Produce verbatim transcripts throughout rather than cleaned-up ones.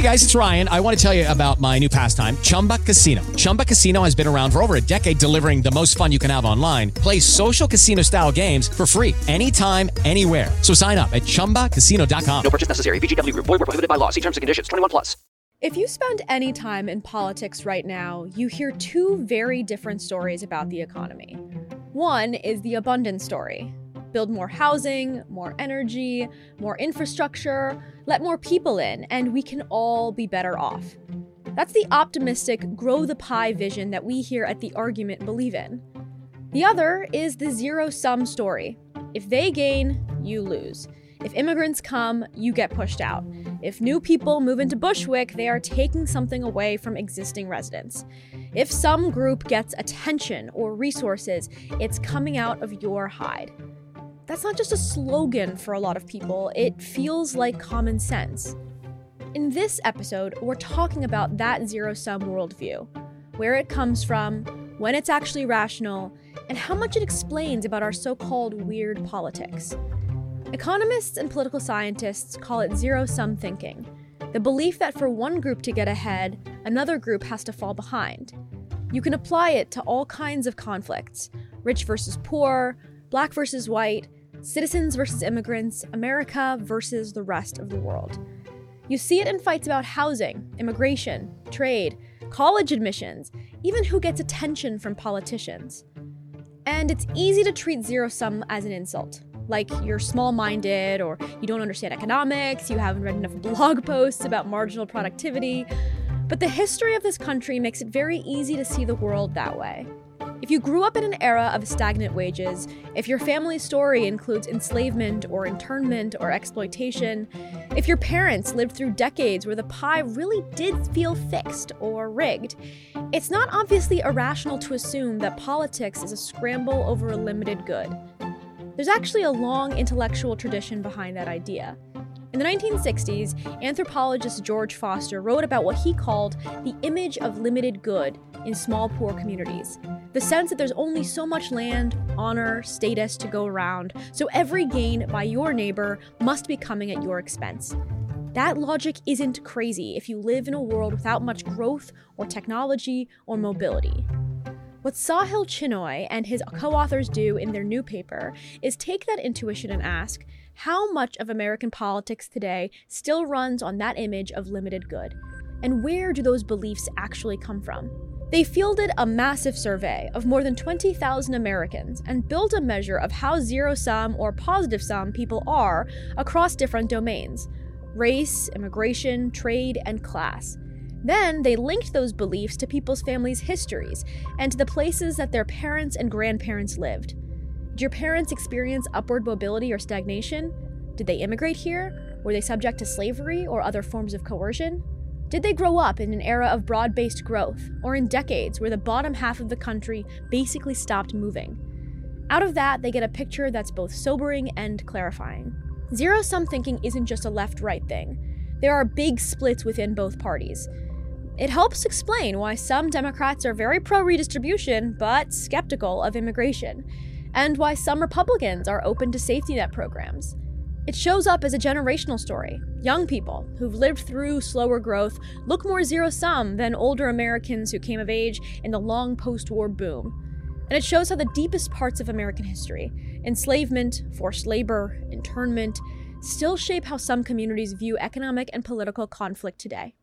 Hey guys, it's Ryan. I want to tell you about my new pastime, Chumba Casino. Chumba Casino has been around for over a decade, delivering the most fun you can have online. Play social casino style games for free anytime, anywhere. So sign up at chumba casino dot com. No purchase necessary. V G W Group. Void where prohibited by law. See terms and conditions. twenty-one plus. If you spend any time in politics right now, you hear two very different stories about the economy. One is the abundance story. Build more housing, more energy, more infrastructure, let more people in, and we can all be better off. That's the optimistic, grow the pie vision that we here at The Argument believe in. The other is the zero-sum story. If they gain, you lose. If immigrants come, you get pushed out. If new people move into Bushwick, they are taking something away from existing residents. If some group gets attention or resources, it's coming out of your hide. That's not just a slogan for a lot of people, it feels like common sense. In this episode, we're talking about that zero-sum worldview, where it comes from, when it's actually rational, and how much it explains about our so-called weird politics. Economists and political scientists call it zero-sum thinking, the belief that for one group to get ahead, another group has to fall behind. You can apply it to all kinds of conflicts, rich versus poor, black versus white, citizens versus immigrants, America versus the rest of the world. You see it in fights about housing, immigration, trade, college admissions, even who gets attention from politicians. And it's easy to treat zero-sum as an insult, like you're small-minded or you don't understand economics, you haven't read enough blog posts about marginal productivity. But the history of this country makes it very easy to see the world that way. If you grew up in an era of stagnant wages, if your family's story includes enslavement or internment or exploitation, if your parents lived through decades where the pie really did feel fixed or rigged, it's not obviously irrational to assume that politics is a scramble over a limited good. There's actually a long intellectual tradition behind that idea. In the nineteen sixties, anthropologist George Foster wrote about what he called the image of limited good in small, poor communities. The sense that there's only so much land, honor, status to go around, so every gain by your neighbor must be coming at your expense. That logic isn't crazy if you live in a world without much growth or technology or mobility. What Sahil Chinoy and his co-authors do in their new paper is take that intuition and ask, how much of American politics today still runs on that image of limited good? And where do those beliefs actually come from? They fielded a massive survey of more than twenty thousand Americans and built a measure of how zero-sum or positive-sum people are across different domains: race, immigration, trade, and class. Then they linked those beliefs to people's families' histories and to the places that their parents and grandparents lived. Did your parents experience upward mobility or stagnation? Did they immigrate here? Were they subject to slavery or other forms of coercion? Did they grow up in an era of broad-based growth, or in decades where the bottom half of the country basically stopped moving? Out of that, they get a picture that's both sobering and clarifying. Zero-sum thinking isn't just a left-right thing. There are big splits within both parties. It helps explain why some Democrats are very pro-redistribution, but skeptical of immigration, and why some Republicans are open to safety net programs. It shows up as a generational story. Young people who've lived through slower growth look more zero-sum than older Americans who came of age in the long post-war boom. And it shows how the deepest parts of American history, enslavement, forced labor, internment, still shape how some communities view economic and political conflict today.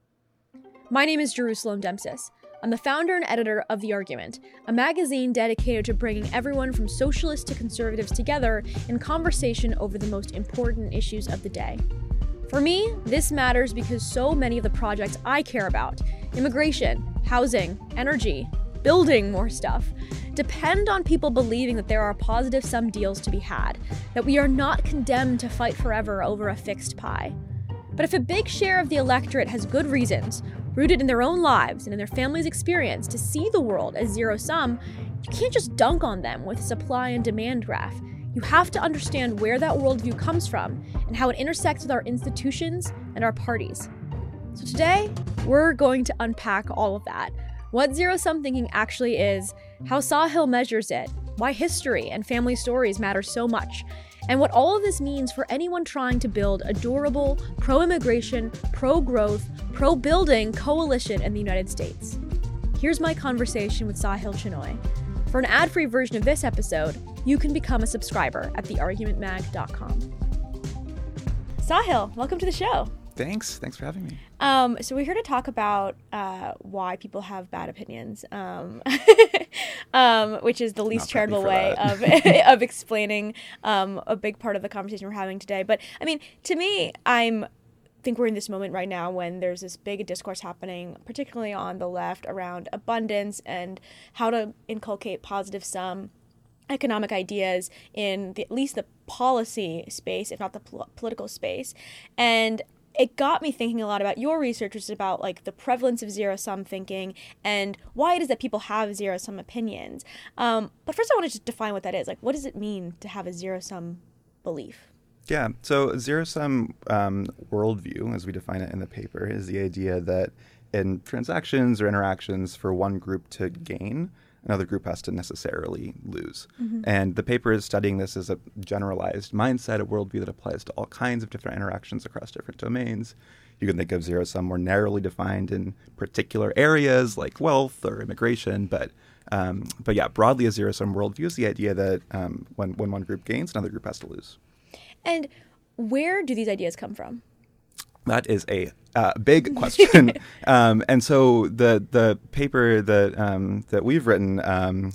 My name is Jerusalem Demsis. I'm the founder and editor of The Argument, a magazine dedicated to bringing everyone from socialists to conservatives together in conversation over the most important issues of the day. For me, this matters because so many of the projects I care about, immigration, housing, energy, building more stuff, depend on people believing that there are positive-sum deals to be had, that we are not condemned to fight forever over a fixed pie. But if a big share of the electorate has good reasons, rooted in their own lives and in their family's experience, to see the world as zero-sum, you can't just dunk on them with a supply and demand graph. You have to understand where that worldview comes from and how it intersects with our institutions and our parties. So today, we're going to unpack all of that. What zero-sum thinking actually is, how Sahil measures it, why history and family stories matter so much, and what all of this means for anyone trying to build a durable, pro-immigration, pro-growth, pro-building coalition in the United States. Here's my conversation with Sahil Chinoy. For an ad-free version of this episode, you can become a subscriber at the argument mag dot com. Sahil, welcome to the show. Thanks. Thanks for having me. Um, so we're here to talk about uh, why people have bad opinions, um, um, which is the least Not charitable ready way for of of explaining um, a big part of the conversation we're having today. But I mean, to me, I'm think we're in this moment right now when there's this big discourse happening, particularly on the left, around abundance and how to inculcate positive sum economic ideas in the, at least the policy space, if not the pol- political space. And it got me thinking a lot about your research, which is about like the prevalence of zero-sum thinking and why it is that people have zero-sum opinions. Um, but first I want to just define what that is. Like, what does it mean to have a zero-sum belief? Yeah, so zero-sum um, worldview, as we define it in the paper, is the idea that in transactions or interactions for one group to gain, another group has to necessarily lose. Mm-hmm. And the paper is studying this as a generalized mindset, a worldview that applies to all kinds of different interactions across different domains. You can think of zero-sum more narrowly defined in particular areas like wealth or immigration, but um, but yeah, broadly a zero-sum worldview is the idea that um, when, when one group gains, another group has to lose. And where do these ideas come from? That is a uh, big question. um, and so the the paper that um, that we've written um,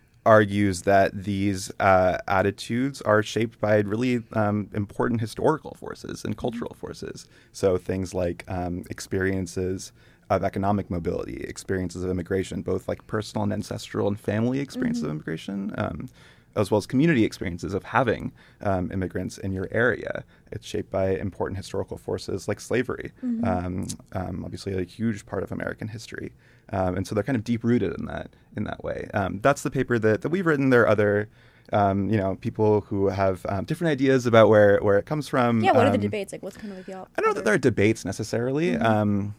argues that these uh, attitudes are shaped by really um, important historical forces and cultural forces. So things like um, experiences of economic mobility, experiences of immigration, both like personal and ancestral and family experiences mm-hmm. of immigration, um, as well as community experiences of having um, immigrants in your area. It's shaped by important historical forces like slavery, mm-hmm. um, um, obviously a huge part of American history. Um, and so they're kind of deep-rooted in that in that way. Um, that's the paper that, that we've written. There are other um, you know, people who have um, different ideas about where, where it comes from. Yeah, what are the um, debates? Like, what's kind of like the op- I don't know that there are debates necessarily. Mm-hmm. Um,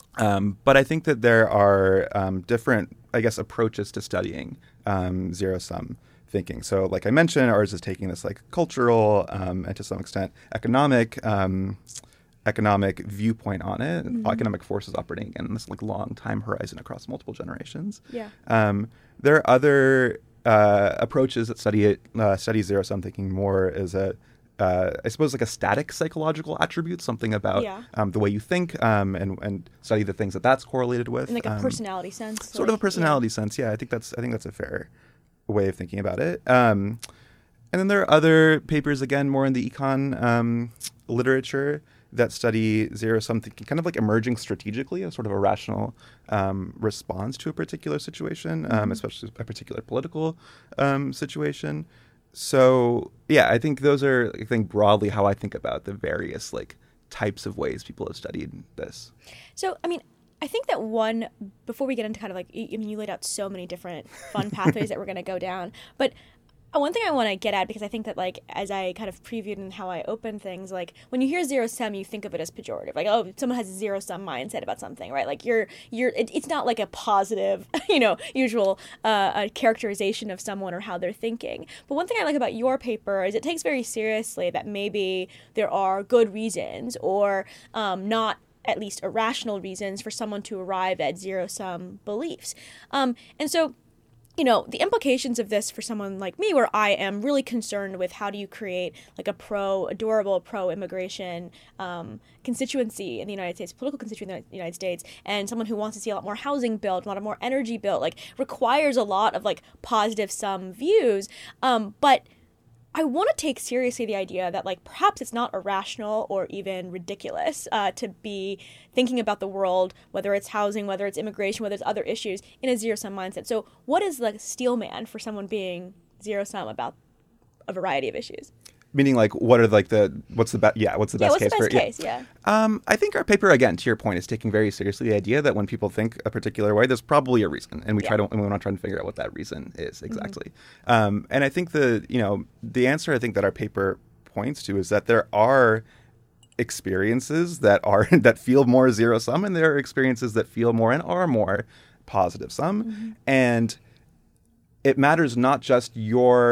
um, but I think that there are um, different, I guess, approaches to studying um, zero-sum thinking. So like I mentioned, ours is taking this like cultural um, and to some extent economic um, economic viewpoint on it, mm-hmm. economic forces operating in this like long time horizon across multiple generations. Yeah. Um, there are other uh, approaches that study it, uh, study zero-sum thinking more as a Uh, I suppose like a static psychological attribute, something about yeah. um, the way you think um, and and study the things that that's correlated with. In like a um, personality sense. Sort like, of a personality yeah. sense, yeah. I think that's I think that's a fair way of thinking about it. Um, and then there are other papers, again, more in the econ um, literature that study zero-sum thinking, kind of like emerging strategically as sort of a rational um, response to a particular situation, um, mm-hmm. especially a particular political um, situation. So, yeah, I think those are, I think, broadly how I think about the various, like, types of ways people have studied this. So, I mean, I think that one, before we get into kind of like, I mean, you laid out so many different fun pathways that we're going to go down, but one thing I want to get at, because I think that, like, as I kind of previewed and how I open things, like, when you hear zero-sum, you think of it as pejorative. Like, oh, someone has a zero-sum mindset about something, right? Like, you're, you're, it, it's not like a positive, you know, usual uh, a characterization of someone or how they're thinking. But one thing I like about your paper is it takes very seriously that maybe there are good reasons or um, not at least irrational reasons for someone to arrive at zero-sum beliefs. Um, and so, you know, the implications of this for someone like me, where I am really concerned with how do you create like a pro, a durable pro-immigration um, constituency in the United States, political constituency in the United States, and someone who wants to see a lot more housing built, a lot more energy built, like requires a lot of like positive sum views. Um, but I want to take seriously the idea that, like, perhaps it's not irrational or even ridiculous uh, to be thinking about the world, whether it's housing, whether it's immigration, whether it's other issues, in a zero-sum mindset. So what is the steel man for someone being zero-sum about a variety of issues? Meaning, like, what are like the what's the best? Yeah, what's the yeah, best what's case the best for? Case, yeah. yeah. Um, I think our paper, again, to your point, is taking very seriously the idea that when people think a particular way, there's probably a reason, and we yeah. try to and we want to try and figure out what that reason is exactly. Mm-hmm. Um, and I think the you know the answer I think that our paper points to is that there are experiences that are that feel more zero sum, and there are experiences that feel more and are more positive sum, mm-hmm. and it matters not just your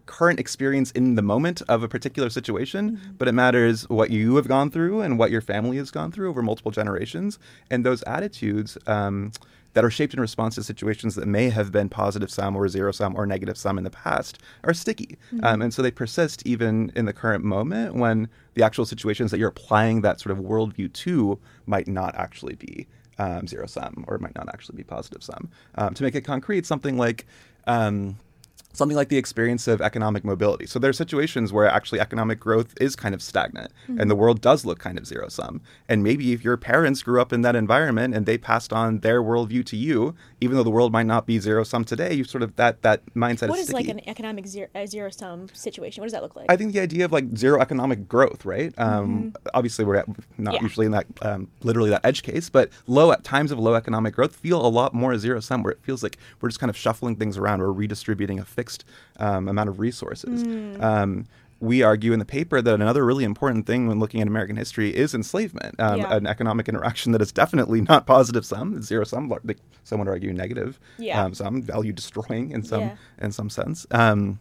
current experience in the moment of a particular situation, mm-hmm. but it matters what you have gone through and what your family has gone through over multiple generations. And those attitudes um, that are shaped in response to situations that may have been positive sum or zero sum or negative sum in the past are sticky. Mm-hmm. Um, and so they persist even in the current moment when the actual situations that you're applying that sort of worldview to might not actually be um, zero sum or might not actually be positive sum. Um, to make it concrete, something like um, something like the experience of economic mobility. So there are situations where actually economic growth is kind of stagnant mm-hmm. and the world does look kind of zero sum. And maybe if your parents grew up in that environment and they passed on their worldview to you, even though the world might not be zero sum today, you sort of that that mindset what is is sticky. like an economic zero, uh, zero sum situation? What does that look like? I think the idea of like zero economic growth, right? Um, mm-hmm. Obviously, we're at, not yeah. usually in that um, literally that edge case, but low at times of low economic growth feel a lot more zero sum, where it feels like we're just kind of shuffling things around. We're redistributing a fixed um, amount of resources. Mm. Um, we argue in the paper that another really important thing when looking at American history is enslavement, um, yeah. an economic interaction that is definitely not positive sum, zero sum. Some would argue negative yeah. um, sum, value destroying in some yeah. in some sense. Um,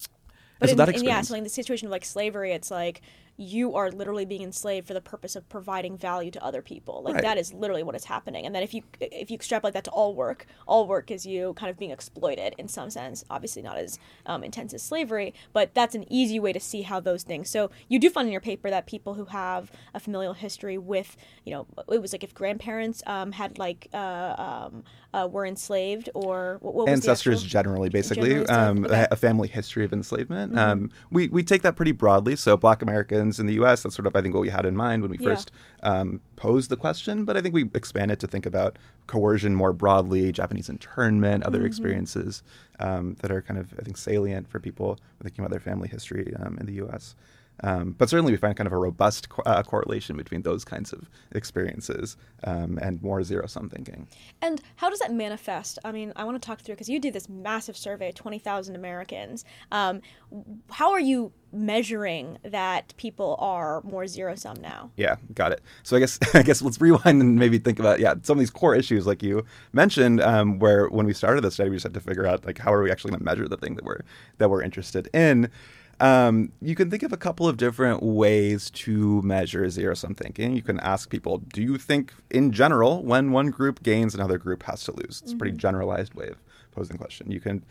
But so in, that in, yeah, experience- so in the situation of like slavery, it's like you are literally being enslaved for the purpose of providing value to other people. Like Right. that is literally what is happening. And then if you if you extrapolate that to all work, all work is you kind of being exploited in some sense. Obviously not as um, intense as slavery, but that's an easy way to see how those things. So you do find in your paper that people who have a familial history with, you know, it was like if grandparents um, had like uh, um, uh, were enslaved or what, what was ancestors the actual, generally, basically, generally um, okay. a family history of enslavement. Mm-hmm. Um, we we take that pretty broadly. So Black Americans in the U S, that's sort of I think what we had in mind when we Yeah. first um, posed the question. But I think we expanded to think about coercion more broadly, Japanese internment, other mm-hmm. experiences um, that are kind of I think salient for people thinking about their family history um, in the U S. Um, but certainly we find kind of a robust co- uh, correlation between those kinds of experiences um, and more zero-sum thinking. And how does that manifest? I mean, I want to talk through, because you did this massive survey of twenty thousand Americans. Um, how are you measuring that people are more zero-sum now? Yeah, got it. So I guess I guess let's rewind and maybe think about, yeah, some of these core issues like you mentioned, um, where when we started the study, we just had to figure out, like, how are we actually going to measure the thing that we're that we're interested in? Um, you can think of a couple of different ways to measure zero-sum thinking. You can ask people, do you think in general when one group gains, another group has to lose? It's mm-hmm. a pretty generalized way of posing the question. You can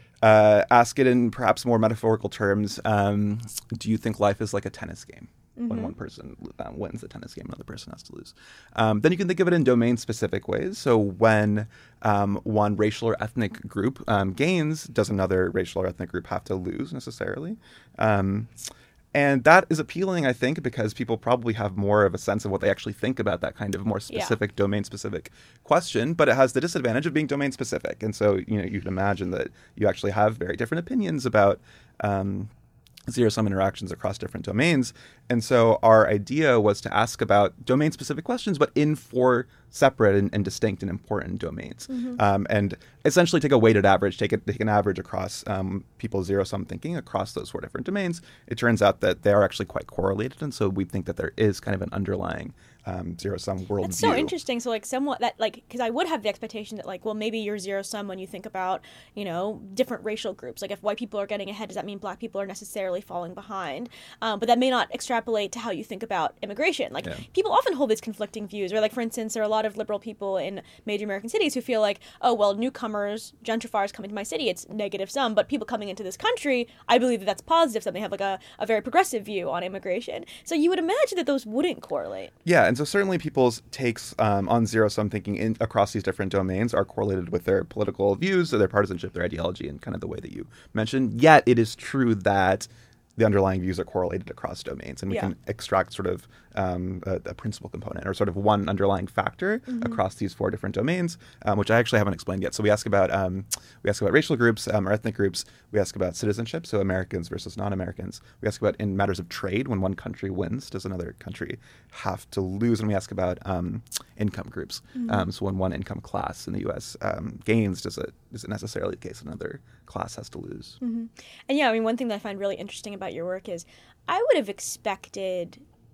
uh, ask it in perhaps more metaphorical terms. Um, do you think life is like a tennis game? Mm-hmm. When one person um, wins the tennis game, another person has to lose. Um, then you can think of it in domain-specific ways. So when um, one racial or ethnic group um, gains, does another racial or ethnic group have to lose necessarily? Um, and that is appealing, I think, because people probably have more of a sense of what they actually think about that kind of more specific, yeah. domain-specific question. But it has the disadvantage of being domain-specific. And so, you know, you can imagine that you actually have very different opinions about um, zero-sum interactions across different domains. And so our idea was to ask about domain-specific questions, but in four separate and, and distinct and important domains. Mm-hmm. Um, and essentially take a weighted average, take, a, take an average across um, people's zero-sum thinking across those four different domains. It turns out that they are actually quite correlated. And so we think that there is kind of an underlying um, zero-sum worldview. That's so interesting. So like somewhat that like, because I would have the expectation that like, well, maybe you're zero-sum when you think about, you know, different racial groups. Like if white people are getting ahead, does that mean black people are necessarily falling behind? Um, but that may not extrapolate to how you think about immigration. Like yeah. people often hold these conflicting views, or like, for instance, there are a lot of liberal people in major American cities who feel like, oh, well, newcomers, gentrifiers coming to my city, it's negative sum, but people coming into this country, I believe that that's positive sum. They have like a, a very progressive view on immigration. So you would imagine that those wouldn't correlate. Yeah, and so certainly people's takes um, on zero-sum thinking in, across these different domains are correlated with their political views, their partisanship, their ideology, and kind of the way that you mentioned. Yet it is true that the underlying views are correlated across domains, and we yeah. can extract sort of um, a, a principal component or sort of one underlying factor mm-hmm. across these four different domains, um, which I actually haven't explained yet. So we ask about um, we ask about racial groups um, or ethnic groups. We ask about citizenship, so Americans versus non-Americans. We ask about in matters of trade, when one country wins, does another country have to lose? And we ask about um, income groups. Mm-hmm. Um, so when one income class in the U S um, gains, does it is it necessarily the case another class has to lose? Mm-hmm. And yeah, I mean, one thing that I find really interesting about your work is I would have expected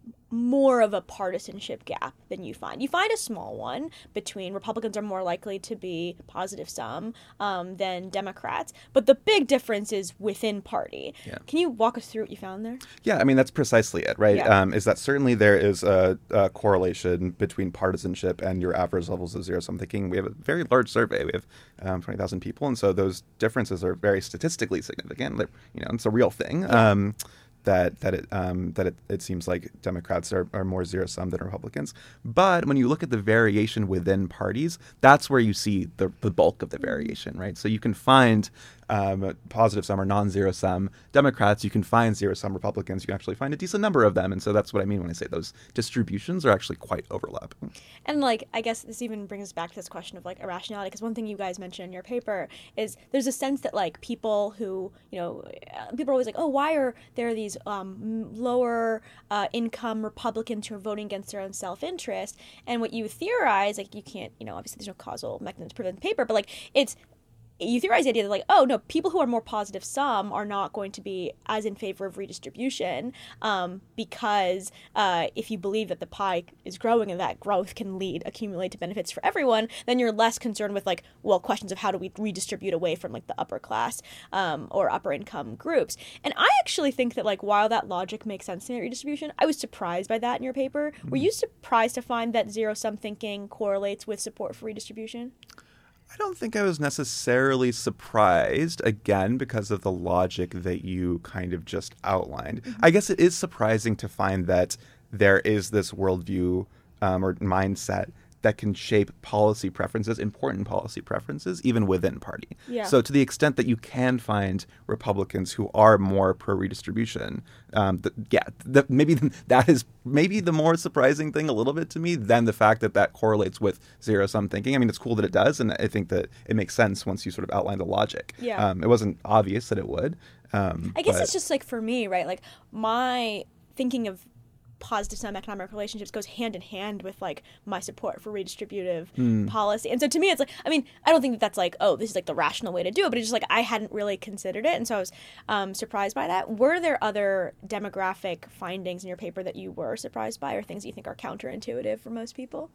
more of a partisanship gap than you find. You find a small one between Republicans are more likely to be positive sum um, than Democrats, but the big difference is within party. Yeah. Can you walk us through what you found there? Yeah, I mean, that's precisely it, right? Yeah. Um, is that certainly there is a, a correlation between partisanship and your average levels of zero-sum thinking. We have a very large survey. We have um, twenty thousand people, and so those differences are very statistically significant. They're, you know, it's a real thing. Yeah. Um, that that it um, that it, it seems like Democrats are, are more zero sum than Republicans. But when you look at the variation within parties, that's where you see the, the bulk of the variation, right? So you can find um, positive sum or non-zero sum Democrats, you can find zero sum Republicans, you can actually find a decent number of them. And so that's what I mean when I say those distributions are actually quite overlapping. And like, I guess this even brings us back to this question of like irrationality, because one thing you guys mentioned in your paper is there's a sense that like people who, you know, people are always like, oh, why are there these um, lower uh, income Republicans who are voting against their own self-interest? And what you theorize, like you can't, you know, obviously there's no causal mechanism to prove in the paper, but like it's, you theorize the idea that like, oh no, people who are more positive sum are not going to be as in favor of redistribution um, because uh, if you believe that the pie is growing and that growth can lead, accumulate to benefits for everyone, then you're less concerned with like, well, questions of how do we redistribute away from like the upper class um, or upper income groups. And I actually think that like, while that logic makes sense in redistribution, I was surprised by that in your paper. Mm-hmm. Were you surprised to find that zero-sum thinking correlates with support for redistribution? I don't think I was necessarily surprised, again, because of the logic that you kind of just outlined. Mm-hmm. I guess it is surprising to find that there is this worldview um, or mindset that can shape policy preferences, important policy preferences, even within party. Yeah. So to the extent that you can find Republicans who are more pro-redistribution, um, th- yeah, th- maybe that is maybe the more surprising thing a little bit to me than the fact that that correlates with zero-sum thinking. I mean, it's cool that it does, and I think that it makes sense once you sort of outline the logic. Yeah. Um, it wasn't obvious that it would. Um, I guess but... it's just like for me, right? Like my thinking of positive sum economic relationships goes hand in hand with like my support for redistributive mm. policy. And so to me, it's like, I mean, I don't think that that's like, oh, this is like the rational way to do it, but it's just like, I hadn't really considered it. And so I was um, surprised by that. Were there other demographic findings in your paper that you were surprised by or things that you think are counterintuitive for most people?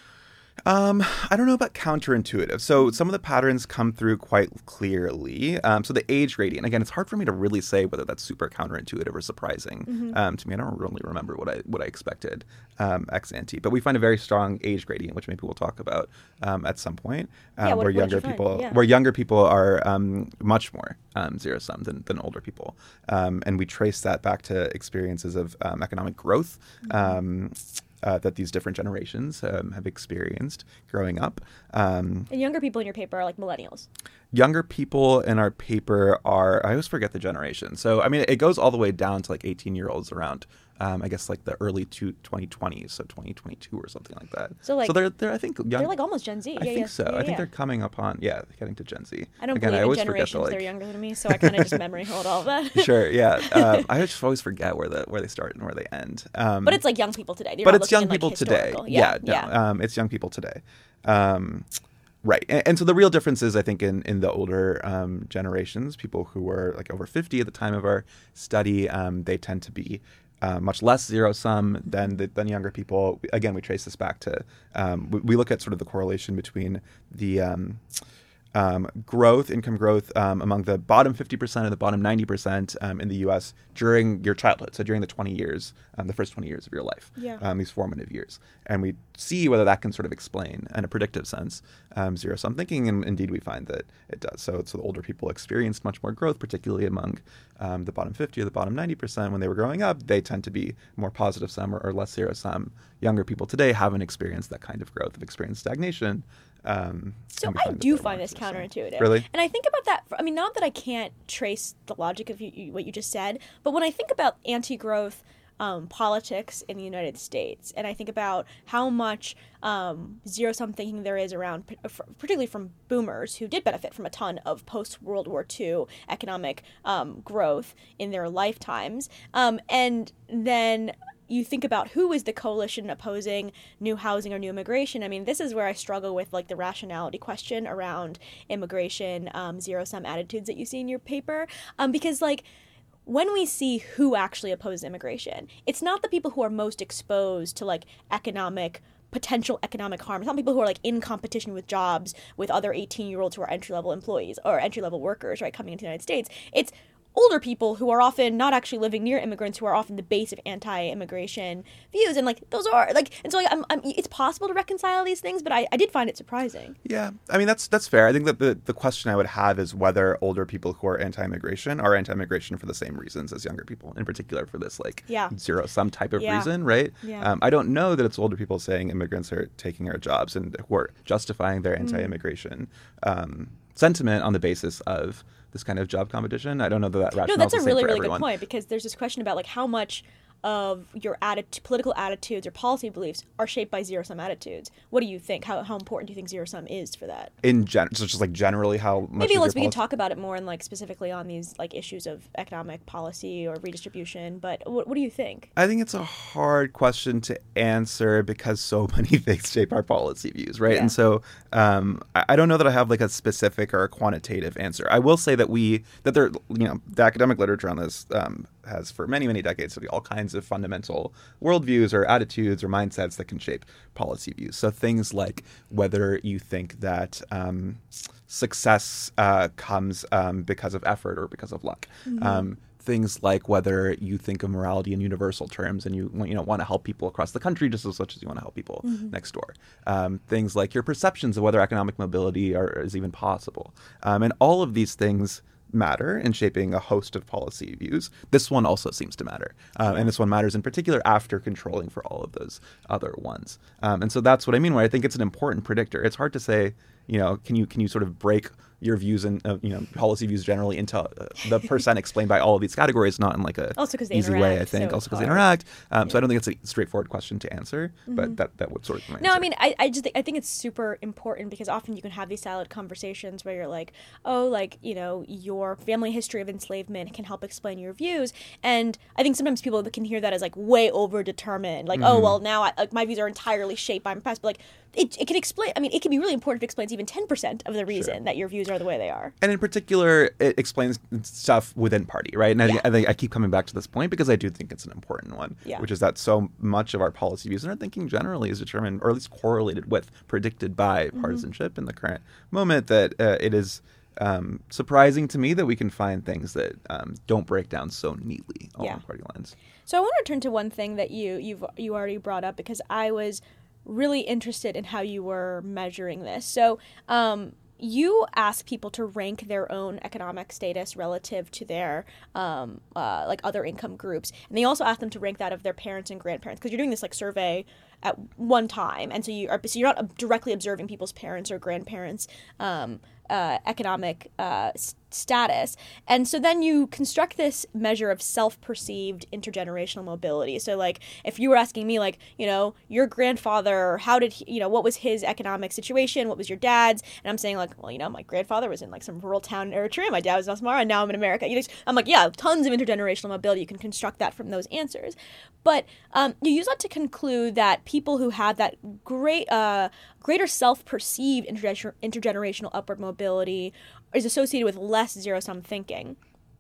Um, I don't know about counterintuitive. So some of the patterns come through quite clearly. Um, so the age gradient, again, it's hard for me to really say whether that's super counterintuitive or surprising mm-hmm. um, to me. I don't really remember what I what I expected um, ex ante, but we find a very strong age gradient, which maybe we'll talk about um, at some point, um, yeah, what, where what younger people yeah. where younger people are um, much more um, zero sum than, than older people, um, and we trace that back to experiences of um, economic growth. Mm-hmm. Um, Uh, that these different generations um, have experienced growing up. Um, and younger people in your paper are like millennials. Younger people in our paper are, I always forget the generation. So, I mean, it goes all the way down to like eighteen-year-olds around, um, I guess, like the early two, twenty twenties, so twenty twenty-two or something like that. So, like, so they're, they're, I think, young. They're like almost Gen Z. I yeah, think yeah. so. Yeah, I think yeah. they're coming upon, yeah, getting to Gen Z. I don't Again, believe I always in generations forget to, like, they're younger than me, so I kind of just memory hold all of that. Sure, yeah. Um, I just always forget where the where they start and where they end. Um, but it's like young people today. You're but not it's young in, like, people today. historical. Yeah, Yeah, no, yeah. Um, it's young people today. Um, right. And, and so the real difference is, I think, in, in the older um, generations, people who were like over fifty at the time of our study, um, they tend to be uh, much less zero sum than the, than younger people. Again, we trace this back to, um, we, we look at sort of the correlation between the um, Um, growth, income growth um, among the bottom fifty percent and the bottom ninety percent um, in the U S during your childhood. So during the twenty years, um, the first twenty years of your life, yeah. um, these formative years. And we see whether that can sort of explain, in a predictive sense, um, zero-sum thinking. And indeed, we find that it does. So, so the older people experienced much more growth, particularly among um, the bottom fifty or the bottom ninety percent when they were growing up. They tend to be more positive sum or, or less zero-sum. Younger people today haven't experienced that kind of growth, have experienced stagnation. Um, so I do find this counterintuitive. Really? And I think about that, I mean, not that I can't trace the logic of you, what you just said, but when I think about anti-growth um, politics in the United States, and I think about how much um, zero-sum thinking there is around, particularly from boomers who did benefit from a ton of post-World War Two economic um, growth in their lifetimes, um, and then you think about who is the coalition opposing new housing or new immigration. I mean, this is where I struggle with like the rationality question around immigration, um, zero-sum attitudes that you see in your paper. Um, because like when we see who actually opposes immigration, it's not the people who are most exposed to like economic potential economic harm. It's not people who are like in competition with jobs with other eighteen year olds who are entry level employees or entry level workers, right, coming into the United States. It's older people who are often not actually living near immigrants, who are often the base of anti-immigration views, and like those are like, and so like, I'm, I'm, it's possible to reconcile these things, but I, I did find it surprising. Yeah, I mean that's that's fair. I think that the the question I would have is whether older people who are anti-immigration are anti-immigration for the same reasons as younger people, in particular for this like yeah. zero sum type of yeah. reason, right? Yeah. Um, I don't know that it's older people saying immigrants are taking our jobs and who are justifying their anti-immigration mm. um, sentiment on the basis of this kind of job competition. I don't know that that rationale No, that's is a the same really, for really everyone. good point, because there's this question about like how much of your atti- political attitudes or policy beliefs are shaped by zero-sum attitudes. What do you think? How how important do you think zero-sum is for that? In gen- so just like generally how much Maybe of let's your we can policy- talk about it more and like specifically on these like issues of economic policy or redistribution, but what what do you think? I think it's a hard question to answer because so many things shape our policy views, right? Yeah. And so um, I I don't know that I have like a specific or a quantitative answer. I will say that we that there you know the academic literature on this um, has for many many decades all kinds of fundamental worldviews or attitudes or mindsets that can shape policy views. So things like whether you think that um, success uh, comes um, because of effort or because of luck. Mm-hmm. Um, things like whether you think of morality in universal terms and you you know want to help people across the country just as much as you want to help people mm-hmm. next door. Um, things like your perceptions of whether economic mobility are, is even possible. Um, and all of these things matter in shaping a host of policy views. This one also seems to matter. Um, and this one matters in particular after controlling for all of those other ones. Um, and so that's what I mean when I think it's an important predictor. It's hard to say, you know, can you can you sort of break your views and uh, you know policy views generally into uh, the percent explained by all of these categories, not in like a also easy interact, way. I think so also because they hard. interact. Um, yeah. So I don't think it's a straightforward question to answer, mm-hmm. but that that would sort of. No, I mean I, I just think, I think it's super important because often you can have these salad conversations where you're like, oh, like you know your family history of enslavement can help explain your views, and I think sometimes people can hear that as like way over determined, like mm-hmm. oh well now I, like my views are entirely shaped by my past, but like it it can explain. I mean it can be really important if it explains even ten percent of the reason sure. that your views are the way they are. And in particular, it explains stuff within party, right? And I, yeah. I think I keep coming back to this point because I do think it's an important one, yeah. which is that so much of our policy views and our thinking generally is determined, or at least correlated with, predicted by mm-hmm. partisanship in the current moment, that uh, it is um, surprising to me that we can find things that um, don't break down so neatly along yeah. party lines. So I want to turn to one thing that you you've you already brought up because I was really interested in how you were measuring this. So um, you ask people to rank their own economic status relative to their um, uh, like other income groups, and they also ask them to rank that of their parents and grandparents because you're doing this like survey at one time, and so you are so you're not directly observing people's parents or grandparents' um, uh, economic uh, s- status, and so then you construct this measure of self-perceived intergenerational mobility. So, like, if you were asking me, like, you know, your grandfather, how did he, you know, what was his economic situation? What was your dad's? And I'm saying, like, well, you know, my grandfather was in like some rural town in Eritrea, my dad was in Asmara, and now I'm in America. You know, I'm like, yeah, tons of intergenerational mobility. You can construct that from those answers, but um, you use that to conclude that people who have that great, uh, greater self-perceived intergener- intergenerational upward mobility is associated with less zero-sum thinking.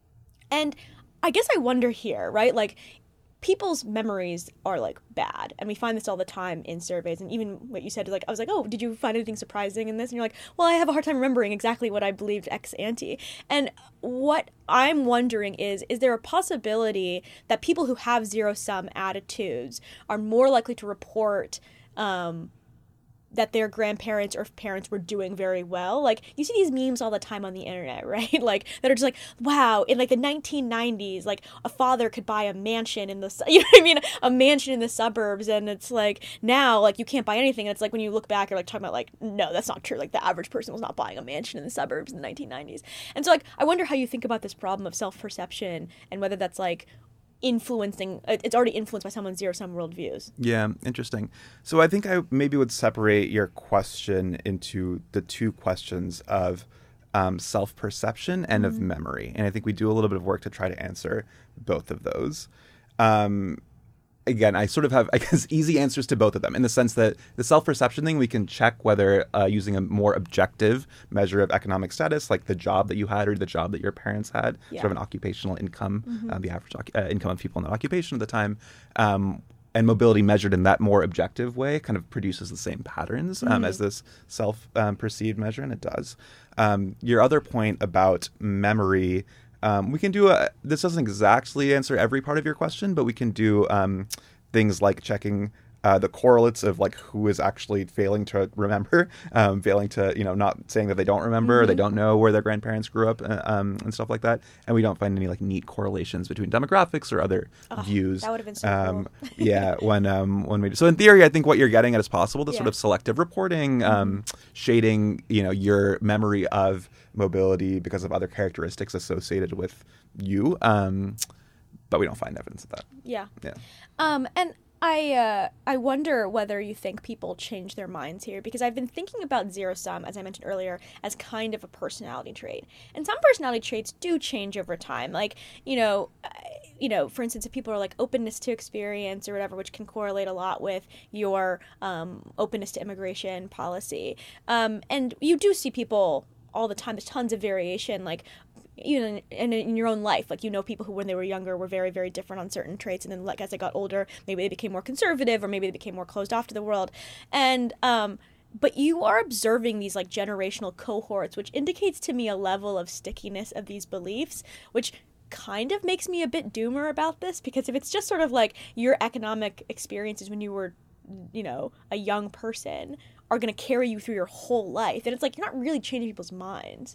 And I guess I wonder here, right? Like, people's memories are, like, bad. And we find this all the time in surveys. And even what you said, like, I was like, oh, did you find anything surprising in this? And you're like, well, I have a hard time remembering exactly what I believed ex ante. And what I'm wondering is, is there a possibility that people who have zero-sum attitudes are more likely to report um, that their grandparents or parents were doing very well? Like, you see these memes all the time on the internet, right? Like, that are just like, wow, in like the nineteen nineties, like a father could buy a mansion in the, su- you know what I mean? A mansion in the suburbs. And it's like, now, like, you can't buy anything. And it's like, when you look back, you're like talking about like, no, that's not true. Like, the average person was not buying a mansion in the suburbs in the nineteen nineties. And so, like, I wonder how you think about this problem of self-perception and whether that's like, influencing it's already influenced by someone's zero-sum worldviews. Yeah, interesting. So I think I maybe would separate your question into the two questions of um, self-perception and mm-hmm. of memory. And I think we do a little bit of work to try to answer both of those. Um, again, I sort of have, I guess, easy answers to both of them in the sense that the self-perception thing, we can check whether uh, using a more objective measure of economic status, like the job that you had or the job that your parents had, Yeah. sort of an occupational income, Mm-hmm. uh, the average uh, income of people in that occupation at the time, um, and mobility measured in that more objective way kind of produces the same patterns um, Mm-hmm. as this self-perceived um, measure, and it does. Um, your other point about memory, um, we can do a, this doesn't exactly answer every part of your question, but we can do um, things like checking uh, the correlates of like who is actually failing to remember, um, failing to, you know, not saying that they don't remember, Mm-hmm. or they don't know where their grandparents grew up, uh, um, and stuff like that. And we don't find any like neat correlations between demographics or other Oh, views. that would have been so um, cool. yeah, when um, when we so in theory, I think what you're getting at is possible. The sort Yeah. of selective reporting, um, shading, you know, your memory of mobility because of other characteristics associated with you. Um, but we don't find evidence of that. Yeah. Yeah. Um, and I uh, I wonder whether you think people change their minds here, because I've been thinking about zero sum, as I mentioned earlier, as kind of a personality trait. And some personality traits do change over time. Like, you know, uh, you know, for instance, if people are like openness to experience or whatever, which can correlate a lot with your um, openness to immigration policy. Um, and you do see people all the time. There's tons of variation, like even in, in your own life, like, you know, people who when they were younger were very, very different on certain traits, and then like as they got older, maybe they became more conservative, or maybe they became more closed off to the world. And um but you are observing these like generational cohorts, which indicates to me a level of stickiness of these beliefs, which kind of makes me a bit doomer about this, because if it's just sort of like your economic experiences when you were, you know, a young person are going to carry you through your whole life, then it's like you're not really changing people's minds.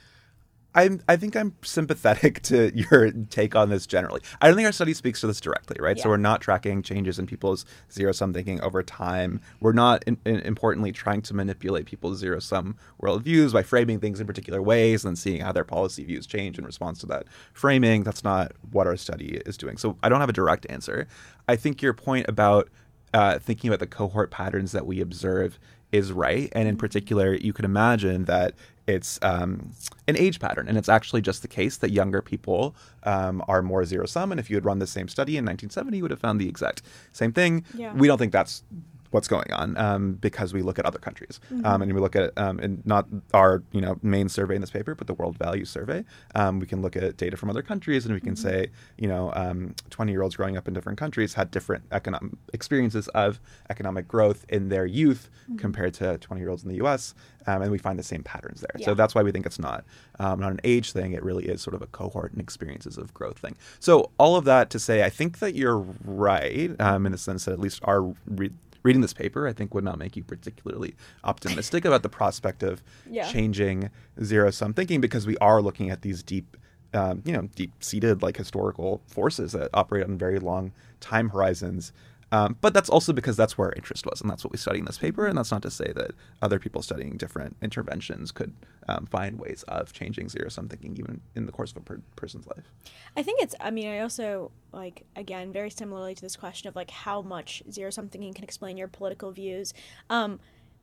I'm, I think I'm sympathetic to your take on this generally. I don't think our study speaks to this directly, right? Yeah. So we're not tracking changes in people's zero-sum thinking over time. We're not, in, in, importantly, trying to manipulate people's zero-sum worldviews by framing things in particular ways and then seeing how their policy views change in response to that framing. That's not what our study is doing. So I don't have a direct answer. I think your point about uh, thinking about the cohort patterns that we observe is right. And in particular, you could imagine that it's um, an age pattern. And it's actually just the case that younger people um, are more zero-sum. And if you had run the same study in nineteen seventy, you would have found the exact same thing. Yeah. We don't think that's what's going on um, because we look at other countries. Mm-hmm. Um, and we look at, um, and not our you know main survey in this paper, but the World Value Survey. Um, we can look at data from other countries, and we can Mm-hmm. say, you know, um, twenty-year-olds growing up in different countries had different economic experiences of economic growth in their youth Mm-hmm. compared to twenty-year-olds in the U S, um, and we find the same patterns there. Yeah. So that's why we think it's not um, not an age thing. It really is sort of a cohort and experiences of growth thing. So all of that to say, I think that you're right um, in the sense that at least our re- reading this paper, I think, would not make you particularly optimistic about the prospect of Yeah. changing zero-sum thinking, because we are looking at these deep, um, you know, deep-seated like historical forces that operate on very long time horizons. Um, but that's also because that's where our interest was, and that's what we study in this paper. And that's not to say that other people studying different interventions could um, find ways of changing zero-sum thinking even in the course of a per- person's life. I think it's, I mean, I also, like, again, very similarly to this question of, like, how much zero-sum thinking can explain your political views. Um,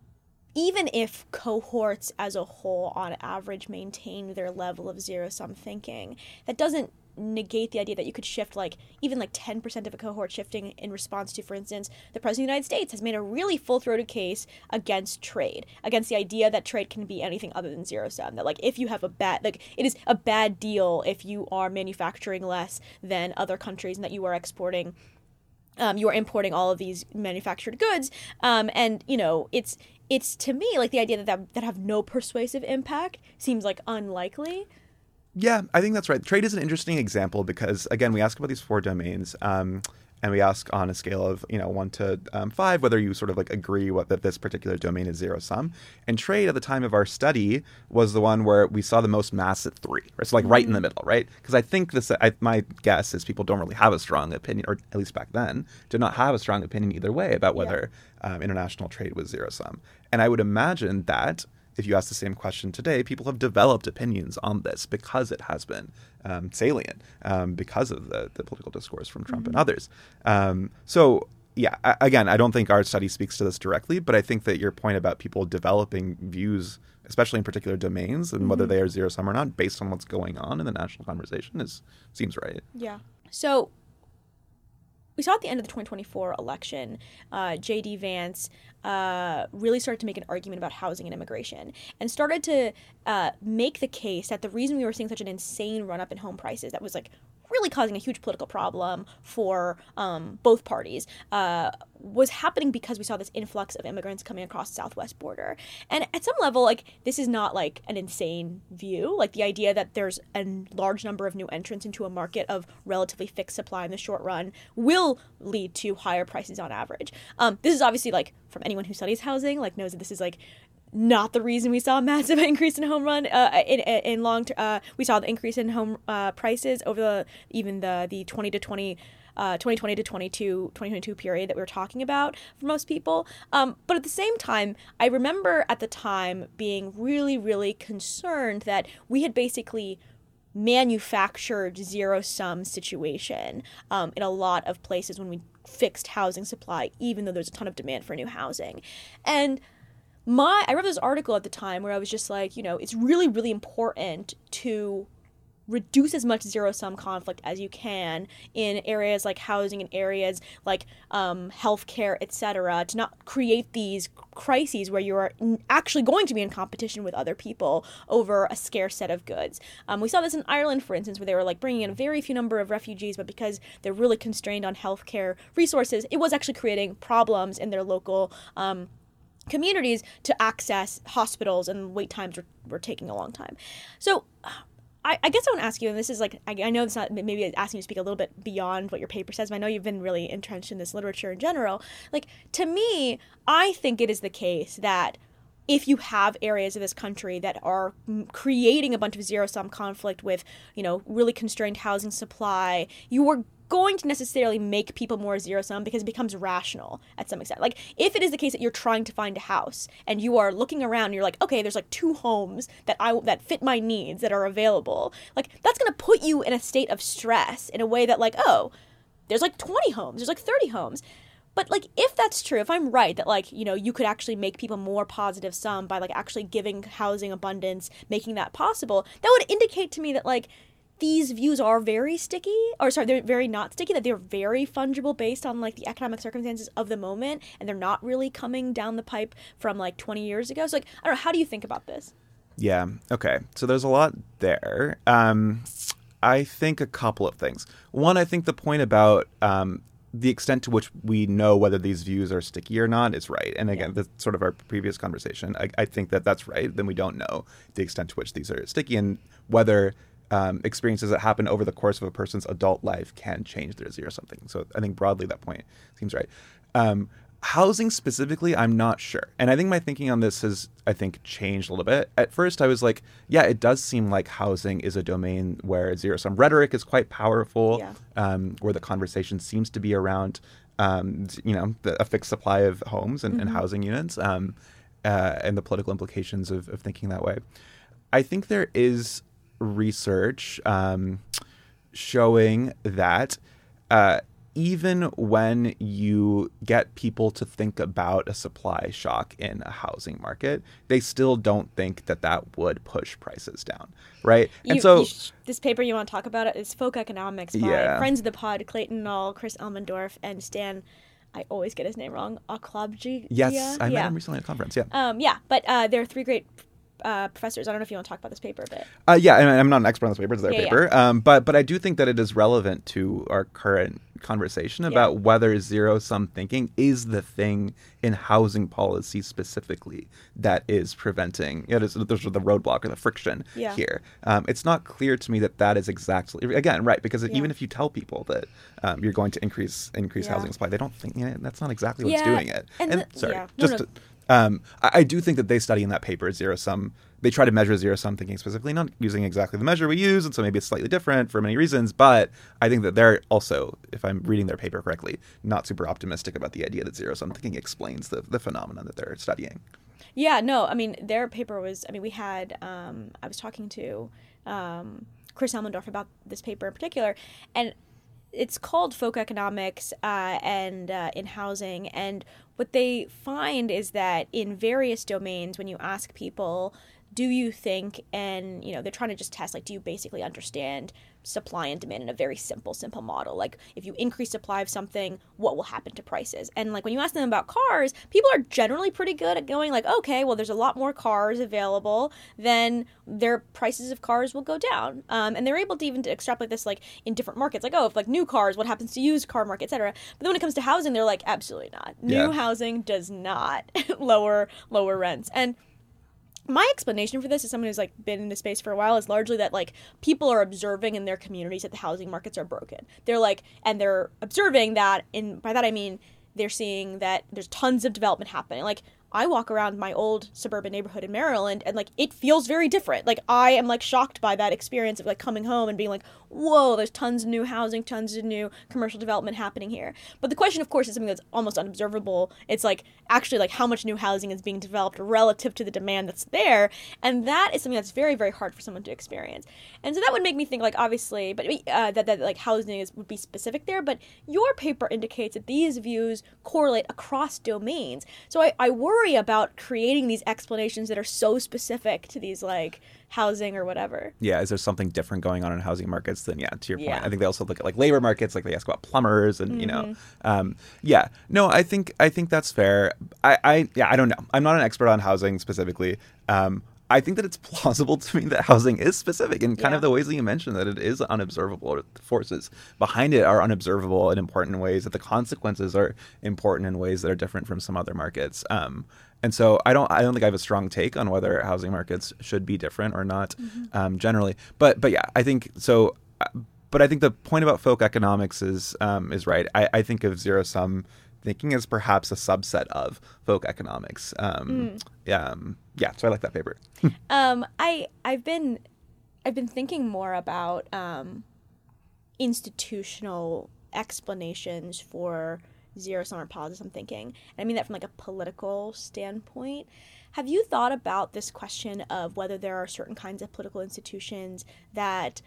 even if cohorts as a whole, on average, maintain their level of zero-sum thinking, that doesn't negate the idea that you could shift, like, even like ten percent of a cohort shifting in response to, for instance, the President of the United States has made a really full-throated case against trade, against the idea that trade can be anything other than zero-sum, that, like, if you have a bad, like, it is a bad deal if you are manufacturing less than other countries and that you are exporting Um, you are importing all of these manufactured goods, um, and, you know, it's it's to me like the idea that, that that have no persuasive impact seems like unlikely. Yeah, I think that's right. Trade is an interesting example because, again, we ask about these four domains, um, and we ask on a scale of, you know, one to um, five whether you sort of like agree what, that this particular domain is zero sum. And trade at the time of our study was the one where we saw the most mass at three, right? So like right in the middle, right? Because I think this, I, my guess is people don't really have a strong opinion, or at least back then, did not have a strong opinion either way about whether um, international trade was zero sum. And I would imagine that if you ask the same question today, people have developed opinions on this because it has been um, salient, um, because of the, the political discourse from Trump Mm-hmm. and others. Um, so, yeah, I, again, I don't think our study speaks to this directly, but I think that your point about people developing views, especially in particular domains, and mm-hmm. whether they are zero-sum or not, based on what's going on in the national conversation, is seems right. Yeah. So we saw at the end of the twenty twenty-four election, uh, J D Vance uh, really started to make an argument about housing and immigration and started to uh, make the case that the reason we were seeing such an insane run-up in home prices that was like really causing a huge political problem for um, both parties, uh, was happening because we saw this influx of immigrants coming across the southwest border. And at some level, like, this is not like an insane view. Like, the idea that there's a large number of new entrants into a market of relatively fixed supply in the short run will lead to higher prices on average. Um, this is obviously, like, from anyone who studies housing, like, knows that this is, like, not the reason we saw a massive increase in home run uh, in in long ter- uh we saw the increase in home uh, prices over the even the the twenty to twenty uh twenty twenty to twenty-two twenty twenty-two period that we were talking about for most people, um but at the same time I remember at the time being really really concerned that we had basically manufactured zero-sum situation um, in a lot of places when we fixed housing supply, even though there's a ton of demand for new housing. And My, I read this article at the time where I was just like, you know, it's really, really important to reduce as much zero-sum conflict as you can in areas like housing and areas like um, healthcare, et cetera, to not create these crises where you are actually going to be in competition with other people over a scarce set of goods. Um, we saw this in Ireland, for instance, where they were like bringing in a very few number of refugees, but because they're really constrained on healthcare resources, it was actually creating problems in their local um communities to access hospitals, and wait times were, were taking a long time. So I, I guess I want to ask you, and this is like, I, I know it's not maybe asking you to speak a little bit beyond what your paper says, but I know you've been really entrenched in this literature in general. Like, to me, I think it is the case that if you have areas of this country that are creating a bunch of zero-sum conflict with, you know, really constrained housing supply, you are going to necessarily make people more zero-sum because it becomes rational at some extent. Like, if it is the case that you're trying to find a house and you are looking around and you're like, okay, there's like two homes that I that fit my needs that are available, like, that's going to put you in a state of stress in a way that, like, oh, there's like twenty homes, there's like thirty homes. But, like, if that's true, if I'm right that, like, you know, you could actually make people more positive sum by, like, actually giving housing abundance, making that possible, that would indicate to me that, like, these views are very sticky, or sorry, they're very not sticky, that they're very fungible based on, like, the economic circumstances of the moment, and they're not really coming down the pipe from, like, twenty years ago. So, like, I don't know, how do you think about this? Yeah, okay. So there's a lot there. Um, I think a couple of things. One, I think the point about um, the extent to which we know whether these views are sticky or not is right. And again, yeah. that's sort of our previous conversation. I, I think that that's right. Then we don't know the extent to which these are sticky and whether Um, experiences that happen over the course of a person's adult life can change their zero something. So I think broadly that point seems right. Um, housing specifically, I'm not sure. And I think my thinking on this has, I think, changed a little bit. At first I was like, yeah, it does seem like housing is a domain where zero-sum rhetoric is quite powerful, yeah. um, where the conversation seems to be around, um, you know, the, a fixed supply of homes and, mm-hmm. and housing units um, uh, and the political implications of, of thinking that way. I think there is research um, showing that uh, even when you get people to think about a supply shock in a housing market, they still don't think that that would push prices down, right? You, and so you sh- this paper you want to talk about it is Folk Economics by yeah. friends of the pod, Clayton Null, Chris Elmendorf, and Stan, I always get his name wrong, Aklabji. Yes, I yeah. met him recently at a conference, yeah. Um, yeah, but uh, there are three great Uh, professors. I don't know if you want to talk about this paper a bit. Uh, yeah, I mean, I'm not an expert on this paper. It's their yeah, paper. Yeah. Um, but but I do think that it is relevant to our current conversation about yeah. whether zero-sum thinking is the thing in housing policy specifically that is preventing, you know, this, this is the roadblock or the friction yeah. here. Um, it's not clear to me that that is exactly, again, right, because yeah. even if you tell people that um, you're going to increase increase yeah. housing supply, they don't think, you know, that's not exactly what's yeah. doing it. And, and the, sorry, yeah. no, just no. to, Um, I, I do think that they study in that paper zero-sum. They try to measure zero-sum thinking specifically, not using exactly the measure we use, and so maybe it's slightly different for many reasons. But I think that they're also, if I'm reading their paper correctly, not super optimistic about the idea that zero-sum thinking explains the, the phenomenon that they're studying. Yeah, no, I mean, their paper was, I mean, we had, um, I was talking to um, Chris Elmendorf about this paper in particular, and it's called Folk Economics uh, and uh, in housing, and what they find is that in various domains, when you ask people do you think, and, you know, they're trying to just test, like, do you basically understand supply and demand in a very simple, simple model? Like, if you increase supply of something, what will happen to prices? And, like, when you ask them about cars, people are generally pretty good at going, like, okay, well, there's a lot more cars available, then their prices of cars will go down. Um, and they're able to even to extrapolate this, like, in different markets. Like, oh, if, like, new cars, what happens to used car market, et cetera. But then when it comes to housing, they're like, absolutely not. New Yeah. housing does not lower lower rents. And my explanation for this, as someone who's like been in the space for a while, is largely that like people are observing in their communities that the housing markets are broken. They're like, and they're observing that, and by that I mean they're seeing that there's tons of development happening. Like, I walk around my old suburban neighborhood in Maryland, and like it feels very different. Like, I am like shocked by that experience of like coming home and being like, whoa, there's tons of new housing, tons of new commercial development happening here. But the question, of course, is something that's almost unobservable. It's like actually like how much new housing is being developed relative to the demand that's there, and that is something that's very, very hard for someone to experience. And so that would make me think, like, obviously, but uh, that that like housing is would be specific there. But your paper indicates that these views correlate across domains. So I, I worry about creating these explanations that are so specific to these like housing or whatever. Yeah, is there something different going on in housing markets than, yeah, to your point. Yeah. I think they also look at like labor markets, like they ask about plumbers and, Mm-hmm. you know, um, yeah, no, I think, I think that's fair. I, I, yeah, I don't know. I'm not an expert on housing specifically. Um, I think that it's plausible to me that housing is specific in kind Yeah. of the ways that you mentioned, that it is unobservable. The forces behind it are unobservable in important ways, that the consequences are important in ways that are different from some other markets. Um, and so I don't I don't think I have a strong take on whether housing markets should be different or not, Mm-hmm. um, generally. But but yeah, I think so. But I think the point about folk economics is um, is right. I, I think of zero sum thinking as perhaps a subset of folk economics. Um, Mm. yeah, um, yeah. So I like that paper. Um, I I've been I've been thinking more about um, institutional explanations for zero sum or positive sum thinking. And I mean that from like a political standpoint. Have you thought about this question of whether there are certain kinds of political institutions that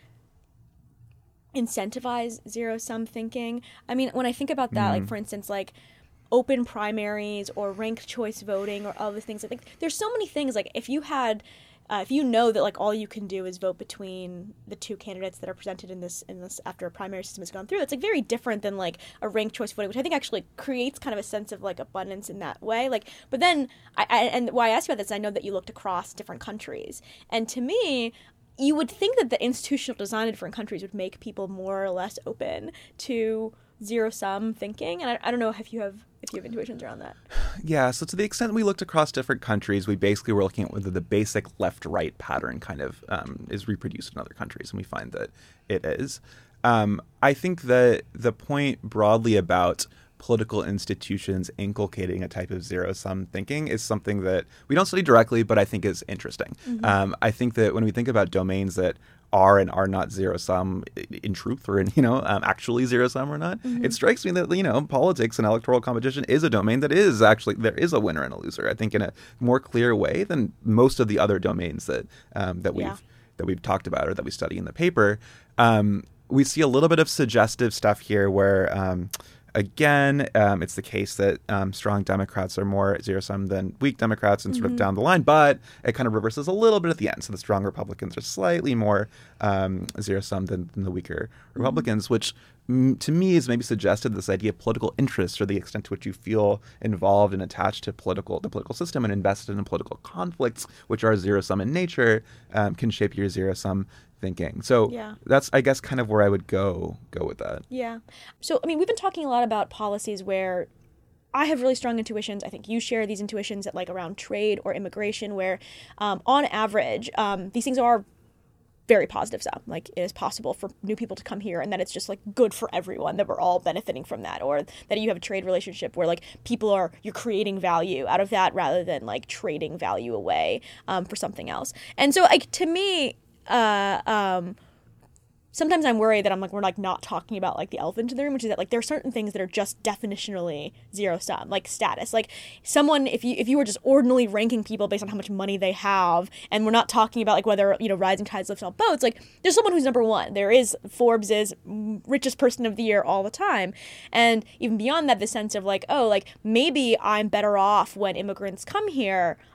incentivize zero sum thinking? I mean, when I think about that, like for instance, like open primaries or ranked choice voting or other things, I think there's so many things. Like if you had Uh, if you know that like all you can do is vote between the two candidates that are presented in this in this after a primary system has gone through, it's like very different than like a ranked choice voting, which I think actually creates kind of a sense of like abundance in that way. Like, but then I, I and why I asked you about this, I know that you looked across different countries, and to me, you would think that the institutional design in different countries would make people more or less open to zero sum thinking. And I, I don't know if you have if you have intuitions around that. Yeah, so to the extent we looked across different countries, we basically were looking at whether the basic left-right pattern kind of um, is reproduced in other countries, and we find that it is. Um, I think that the point broadly about political institutions inculcating a type of zero-sum thinking is something that we don't study directly, but I think is interesting. Mm-hmm. Um, I think that when we think about domains that are and are not zero sum in truth, or in, you know, um, actually zero sum or not, mm-hmm. it strikes me that, you know, politics and electoral competition is a domain that is actually, there is a winner and a loser, I think, in a more clear way than most of the other domains that um, that we've yeah. that we've talked about or that we study in the paper. Um, we see a little bit of suggestive stuff here where um, Again, um, it's the case that um, strong Democrats are more zero-sum than weak Democrats and sort mm-hmm. of down the line, but it kind of reverses a little bit at the end. So the strong Republicans are slightly more um, zero-sum than, than the weaker Republicans, mm-hmm. which mm, to me is maybe suggested this idea of political interest, or the extent to which you feel involved and attached to political the political system and invested in political conflicts, which are zero-sum in nature, um, can shape your zero-sum thinking. So yeah. that's, I guess, kind of where I would go go with that. Yeah. So, I mean, we've been talking a lot about policies where I have really strong intuitions. I think you share these intuitions at like around trade or immigration, where um, on average, um, these things are very positive sum. Like, it is possible for new people to come here, and that it's just like good for everyone, that we're all benefiting from that, or that you have a trade relationship where like people are, you're creating value out of that rather than like trading value away um, for something else. And so, like, to me, Uh, um, sometimes I'm worried that I'm like, we're like not talking about like the elephant in the room, which is that like there are certain things that are just definitionally zero sum, like status. Like someone, if you if you were just ordinarily ranking people based on how much money they have, and we're not talking about like whether, you know, rising tides lift all boats, like there's someone who's number one. There is Forbes is richest person of the year all the time. And even beyond that, the sense of like, oh, like maybe I'm better off when immigrants come here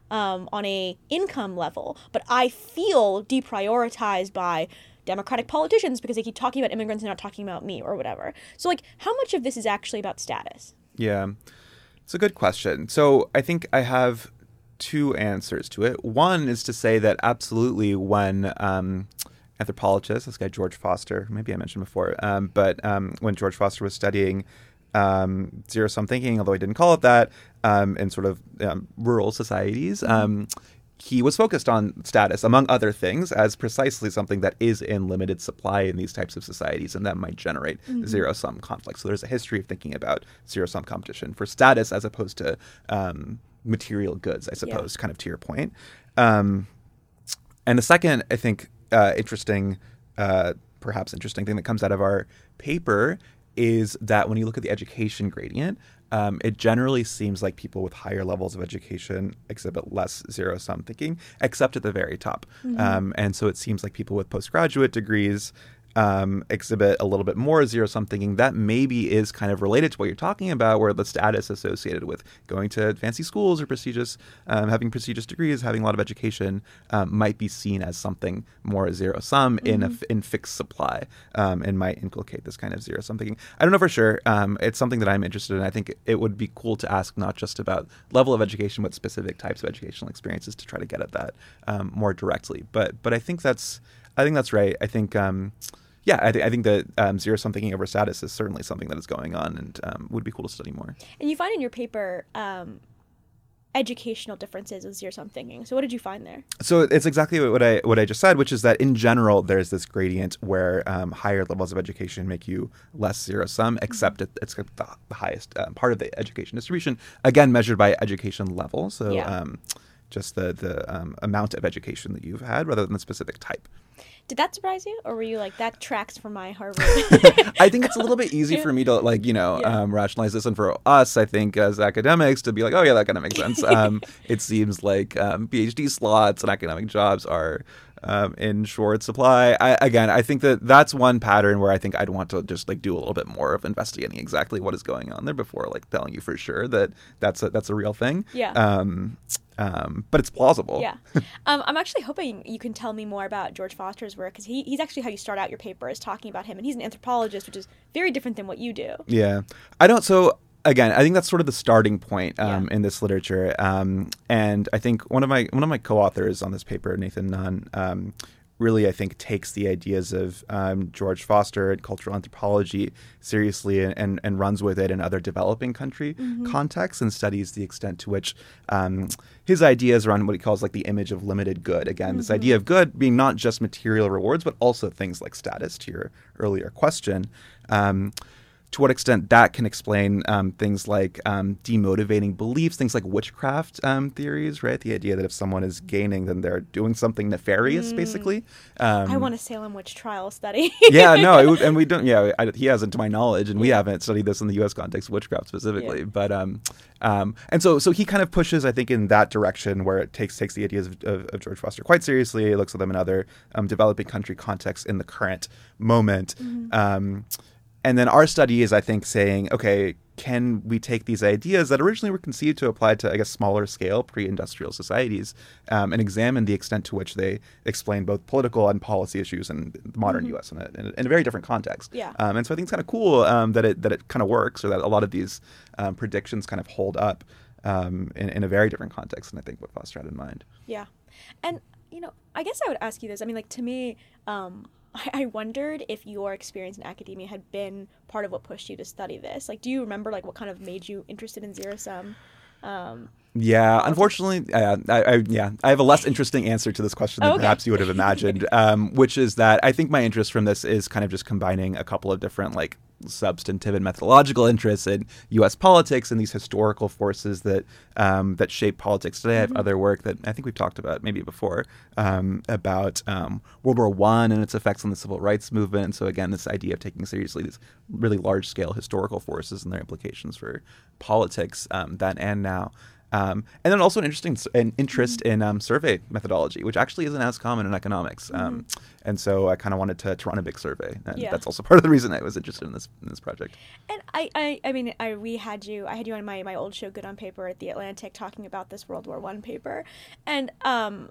um, on a income level, but I feel deprioritized by Democratic politicians because they keep talking about immigrants and not talking about me or whatever. So, like, how much of this is actually about status? Yeah, it's a good question. So I think I have two answers to it. One is to say that absolutely when um, anthropologists, this guy George Foster, maybe I mentioned before, um, but um, when George Foster was studying um, zero-sum thinking, although he didn't call it that, um, in sort of um, rural societies, um, he was focused on status, among other things, as precisely something that is in limited supply in these types of societies, and that might generate mm-hmm. zero-sum conflict. So there's a history of thinking about zero-sum competition for status as opposed to um, material goods, I suppose, yeah. kind of to your point. Um, and the second, I think, uh, interesting, uh, perhaps interesting thing that comes out of our paper is that when you look at the education gradient, Um, it generally seems like people with higher levels of education exhibit less zero-sum thinking, except at the very top. Mm-hmm. Um, and so it seems like people with postgraduate degrees um, exhibit a little bit more zero-sum thinking. That maybe is kind of related to what you're talking about, where the status associated with going to fancy schools or prestigious, um, having prestigious degrees, having a lot of education um, might be seen as something more zero-sum mm-hmm. in a in fixed supply um, and might inculcate this kind of zero-sum thinking. I don't know for sure. Um, it's something that I'm interested in. I think it would be cool to ask not just about level of education, but specific types of educational experiences to try to get at that um, more directly. But but I think that's I think that's right. I think. Um, Yeah, I, th- I think that um, zero-sum thinking over status is certainly something that is going on and um, would be cool to study more. And you find in your paper um, educational differences with zero-sum thinking. So what did you find there? So it's exactly what I what I just said, which is that in general, there's this gradient where um, higher levels of education make you less zero-sum, except mm-hmm. it's the, the highest uh, part of the education distribution, again, measured by education level. So yeah. um, just the, the um, amount of education that you've had rather than the specific type. Did that surprise you, or were you like, that tracks for my Harvard? I think it's a little bit easy for me to, like, you know, yeah. um, rationalize this. And for us, I think, as academics, to be like, oh, yeah, that kind of makes sense. Um, it seems like um, PhD slots and academic jobs are um, in short supply. I, again, I think that that's one pattern where I think I'd want to just, like, do a little bit more of investigating exactly what is going on there before, like, telling you for sure that that's a, that's a real thing. Yeah. Um, Um, but it's plausible. Yeah. Um, I'm actually hoping you can tell me more about George Foster's work, because he, he's actually how you start out your paper, is talking about him. And he's an anthropologist, which is very different than what you do. Yeah. I don't, so again, I think that's sort of the starting point um, yeah. in this literature. Um, and I think one of my, one of my co-authors on this paper, Nathan Nunn, um, really, I think, takes the ideas of um, George Foster and cultural anthropology seriously and, and, and runs with it in other developing country mm-hmm. contexts and studies the extent to which um, his ideas around what he calls like the image of limited good. Again, mm-hmm. this idea of good being not just material rewards, but also things like status, to your earlier question. Um, to what extent that can explain um, things like um, demotivating beliefs, things like witchcraft um, theories, right? The idea that if someone is gaining, then they're doing something nefarious, mm. basically. Um, I want a Salem witch trial study. yeah, no, it, and we don't, yeah, I, he hasn't to my knowledge, and we haven't studied this in the U S context, witchcraft specifically. Yeah. But, um, um, and so so he kind of pushes, I think, in that direction where it takes takes the ideas of, of, of George Foster quite seriously. He looks at them in other um, developing country contexts in the current moment. Mm-hmm. Um And then our study is, I think, saying, okay, can we take these ideas that originally were conceived to apply to, I guess, smaller scale pre-industrial societies um, and examine the extent to which they explain both political and policy issues in the modern mm-hmm. U S in a, in a, in a very different context. Yeah. Um, and so I think it's kind of cool um, that it that it kind of works, or that a lot of these um, predictions kind of hold up um, in, in a very different context than I think what Foster had in mind. Yeah. And, you know, I guess I would ask you this. I mean, like, to me, um, I wondered if your experience in academia had been part of what pushed you to study this. Like, do you remember, like, what kind of made you interested in zero-sum? Um, yeah, unfortunately, uh, I, I, yeah, I have a less interesting answer to this question than okay. perhaps you would have imagined, um, which is that I think my interest from this is kind of just combining a couple of different, like, substantive and methodological interests in U S politics and these historical forces that um, that shape politics today. Mm-hmm. I have other work that I think we've talked about maybe before um, about um, World War One and its effects on the civil rights movement. And so again, this idea of taking seriously these really large scale historical forces and their implications for politics um, then and now. Um, and then also an interesting an interest mm-hmm. in um, survey methodology, which actually isn't as common in economics. Mm-hmm. Um, and so I kind of wanted to, to run a big survey, and yeah. that's also part of the reason I was interested in this in this project. And I, I, I mean, I, we had you, I had you on my, my old show, Good on Paper, at The Atlantic, talking about this World War One paper, and um,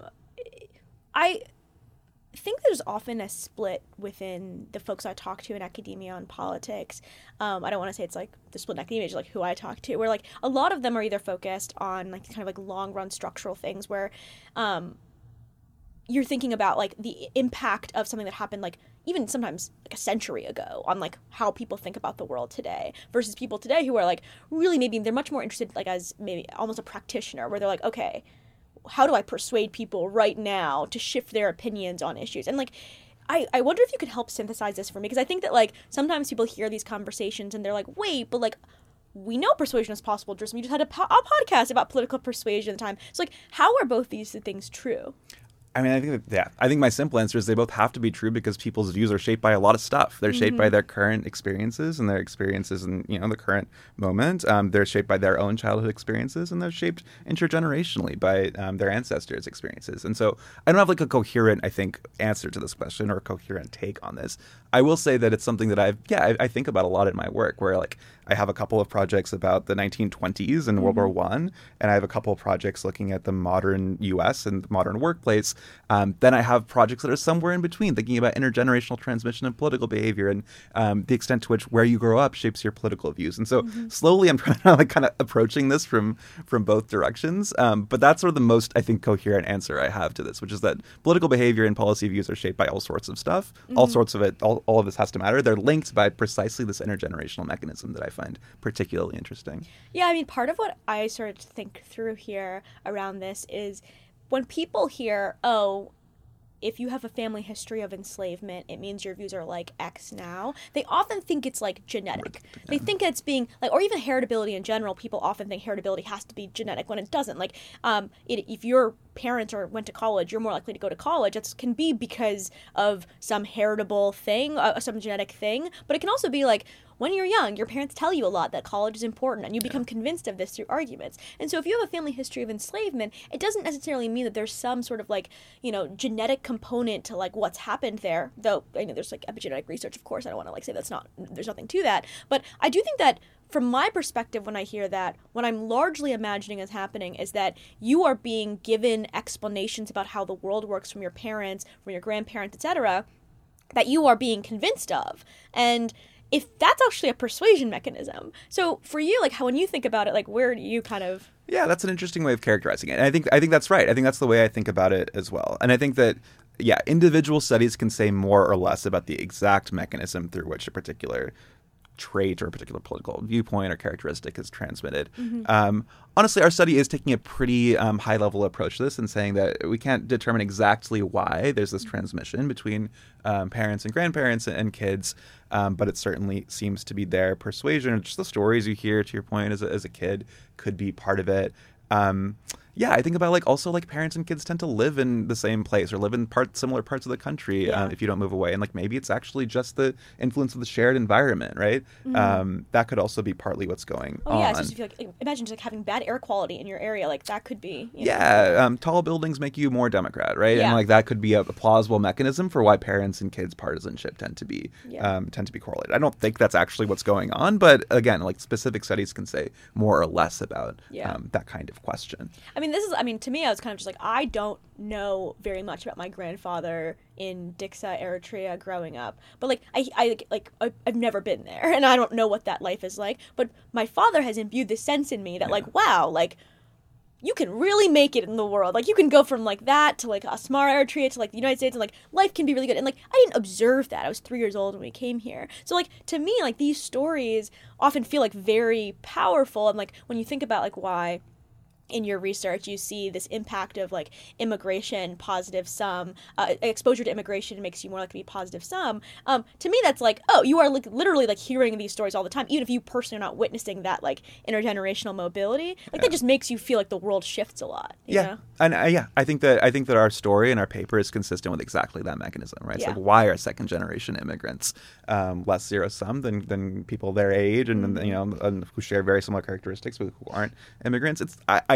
I think there's often a split within the folks I talk to in academia on politics. Um, I don't want to say it's like the split in academia, it's like who I talk to, where like a lot of them are either focused on like kind of like long run structural things where um, you're thinking about like the impact of something that happened like even sometimes like a century ago on like how people think about the world today versus people today who are like really maybe they're much more interested like as maybe almost a practitioner where they're like, okay, how do I persuade people right now to shift their opinions on issues? And like, I, I wonder if you could help synthesize this for me, because I think that like sometimes people hear these conversations and they're like, wait, but like we know persuasion is possible. Just we just had a, po- a podcast about political persuasion at the time. So like, how are both these things true? I mean, I think that, yeah, I think my simple answer is they both have to be true because people's views are shaped by a lot of stuff. They're shaped mm-hmm. by their current experiences and their experiences in, you know, the current moment. Um, they're shaped by their own childhood experiences, and they're shaped intergenerationally by um, their ancestors' experiences. And so I don't have like a coherent, I think, answer to this question or a coherent take on this. I will say that it's something that I've, yeah, I, I think about a lot in my work, where like I have a couple of projects about the nineteen twenties and mm-hmm. World War One, and I have a couple of projects looking at the modern U S and the modern workplace. Um, then I have projects that are somewhere in between, thinking about intergenerational transmission of political behavior and um, the extent to which where you grow up shapes your political views. And so mm-hmm. slowly I'm trying to like kind of approaching this from from both directions. Um, but that's sort of the most, I think, coherent answer I have to this, which is that political behavior and policy views are shaped by all sorts of stuff. Mm-hmm. All sorts of it, all, all of this has to matter. They're linked by precisely this intergenerational mechanism that I find particularly interesting. Yeah, I mean, part of what I started to think through here around this is when people hear, oh, if you have a family history of enslavement, it means your views are like X now. They often think it's like genetic. Yeah. They think it's being like, or even heritability in general. People often think heritability has to be genetic when it doesn't. Like, um, it, if your parents or went to college, you're more likely to go to college. It can be because of some heritable thing, uh, some genetic thing. But it can also be like, when you're young, your parents tell you a lot that college is important, and you become yeah. convinced of this through arguments. And so if you have a family history of enslavement, it doesn't necessarily mean that there's some sort of like, you know, genetic component to like what's happened there. Though I know there's like epigenetic research, of course. I don't want to like say that's not, there's nothing to that. But I do think that from my perspective, when I hear that, what I'm largely imagining is happening is that you are being given explanations about how the world works from your parents, from your grandparents, et cetera, that you are being convinced of. And if that's actually a persuasion mechanism. So for you, like how when you think about it, like where do you kind of... Yeah, that's an interesting way of characterizing it. And I think I think that's right. I think that's the way I think about it as well. And I think that, yeah, individual studies can say more or less about the exact mechanism through which a particular trait or a particular political viewpoint or characteristic is transmitted. Mm-hmm. Um, honestly, our study is taking a pretty um, high-level approach to this and saying that we can't determine exactly why there's this transmission between um, parents and grandparents and kids, um, but it certainly seems to be there. Persuasion, or just the stories you hear, to your point, as a, as a kid, could be part of it. Um, yeah, I think about like also like parents and kids tend to live in the same place or live in part similar parts of the country yeah. um, if you don't move away, and like maybe it's actually just the influence of the shared environment, right? Mm-hmm. Um, that could also be partly what's going oh, on. Oh yeah, it's just if you like imagine just like having bad air quality in your area, like that could be. You know, yeah, um, tall buildings make you more Democrat, right? Yeah. And like that could be a, a plausible mechanism for why parents and kids partisanship tend to be yeah. um, tend to be correlated. I don't think that's actually what's going on, but again, like specific studies can say more or less about yeah. um, that kind of question. I mean, this is. I mean, to me, I was kind of just like, I don't know very much about my grandfather in Dixa, Eritrea growing up. But like, I, I like, I've never been there, and I don't know what that life is like. But my father has imbued this sense in me that yeah. like, wow, like, you can really make it in the world. Like, you can go from like that to like Asmara, Eritrea to like the United States, and like life can be really good. And like, I didn't observe that. I was three years old when we came here. So like, to me, like these stories often feel like very powerful. And like, when you think about like why in your research you see this impact of like immigration, positive sum, uh, exposure to immigration makes you more likely to be positive sum. Um, to me, that's like, oh, you are like literally like hearing these stories all the time, even if you personally are not witnessing that like intergenerational mobility. Like yeah. that just makes you feel like the world shifts a lot. You yeah, know? and uh, yeah, I think that I think that our story and our paper is consistent with exactly that mechanism, right? Yeah. It's like, why are second generation immigrants um, less zero sum than than people their age and, mm-hmm. and you know and who share very similar characteristics with who aren't immigrants? It's I. I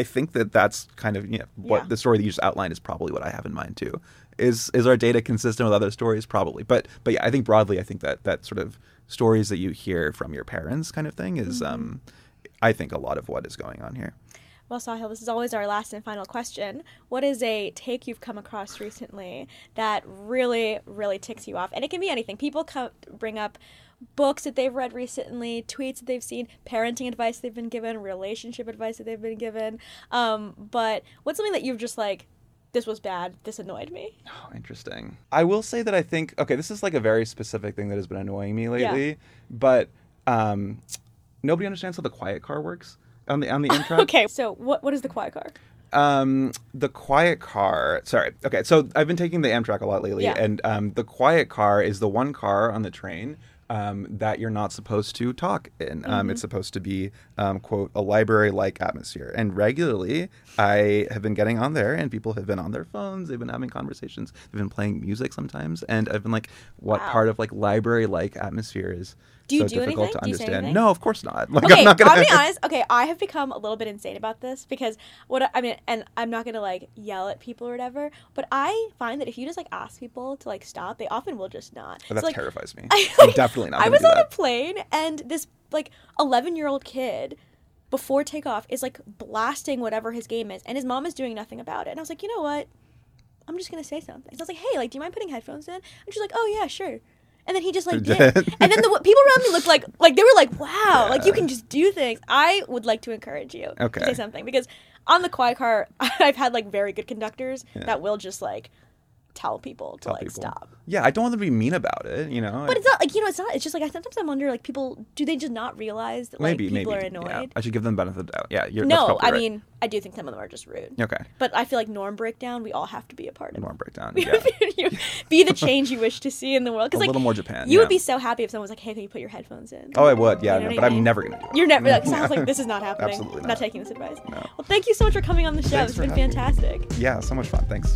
I think that that's kind of, you know, what Yeah. the story that you just outlined is probably what I have in mind too. Is is our data consistent with other stories? Probably. But but yeah, I think broadly, I think that that sort of stories that you hear from your parents kind of thing is, Mm-hmm. um, I think, a lot of what is going on here. Well, Sahil, this is always our last and final question. What is a take you've come across recently that really, really ticks you off? And it can be anything. People come, bring up books that they've read recently, tweets that they've seen, parenting advice they've been given, relationship advice that they've been given. Um, but what's something that you've just like, this was bad, this annoyed me? Oh, interesting. I will say that I think, okay, this is like a very specific thing that has been annoying me lately, Yeah. but um, nobody understands how the quiet car works on the on the Amtrak. Okay, so what what is the quiet car? Um, the quiet car. Sorry. Okay, so I've been taking the Amtrak a lot lately, Yeah. and um, the quiet car is the one car on the train um, that you're not supposed to talk in. Um, Mm-hmm. It's supposed to be, um, quote, a library-like atmosphere. And regularly, I have been getting on there, and people have been on their phones. They've been having conversations. They've been playing music sometimes, and I've been like, "What Wow. part of like library-like atmosphere is Do you so do difficult anything? to Do you say understand?" anything? No, of course not. Like, Okay, I'm not gonna. I'll be honest. Okay, I have become a little bit insane about this because what I I mean, and I'm not gonna like yell at people or whatever, but I find that if you just like ask people to like stop, they often will just not. But that So, like, terrifies me. I, I'm definitely not. I gonna was do on that. a plane and this like eleven year old kid before takeoff is like blasting whatever his game is, and his mom is doing nothing about it. And I was like, you know what? I'm just gonna say something. So I was like, hey, like, do you mind putting headphones in? And she's like, oh yeah, sure. And then he just like Did. did. And then the people around me looked like like they were like, wow, like you can just do things. I would like to encourage you Okay. to say something because on the quiet car, I've had like very good conductors that will just like tell people to Tell like people. stop. Yeah, I don't want them to be mean about it, you know. But it's not like, you know, it's not. It's just like I sometimes I wonder like people do they just not realize that like maybe people maybe are annoyed? Yeah. I should give them the benefit of the doubt. Yeah, you're that's No, probably I right. mean I do think some of them are just rude. Okay. But I feel like norm breakdown, we all have to be a part of. Norm breakdown. it. Yeah. You- be the change you wish to see in the world. A Because like little more Japan. you yeah. would be so happy if someone was like, "Hey, can you put your headphones in?" Oh, I would. Yeah, You know no, what but I I'm mean? never gonna do it. You're never. Like, sounds like this is not happening. Absolutely I'm not. not taking this advice. No. Well, thank you so much for coming on the show. Thanks It's for been having me. fantastic. Yeah, so much fun. Thanks.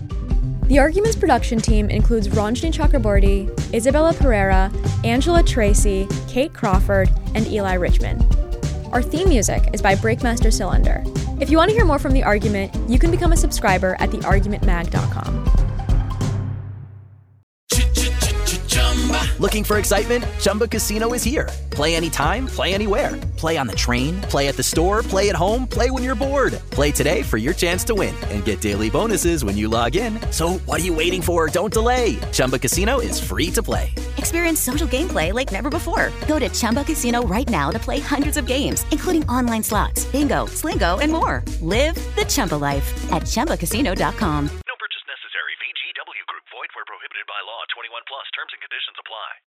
The Arguments production team includes Ranjini Chakraborty, Isabella Pereira, Angela Tracy, Kate Crawford, and Eli Richmond. Our theme music is by Breakmaster Cylinder. If you want to hear more from The Argument, you can become a subscriber at the argument mag dot com. Looking for excitement? Chumba Casino is here. Play anytime, play anywhere. Play on the train, play at the store, play at home, play when you're bored. Play today for your chance to win and get daily bonuses when you log in. So what are you waiting for? Don't delay. Chumba Casino is free to play. Experience social gameplay like never before. Go to Chumba Casino right now to play hundreds of games, including online slots, bingo, Slingo, and more. Live the Chumba life at chumba casino dot com. No purchase necessary. V G W Group. Void where prohibited by law. twenty-one plus. Terms and conditions apply.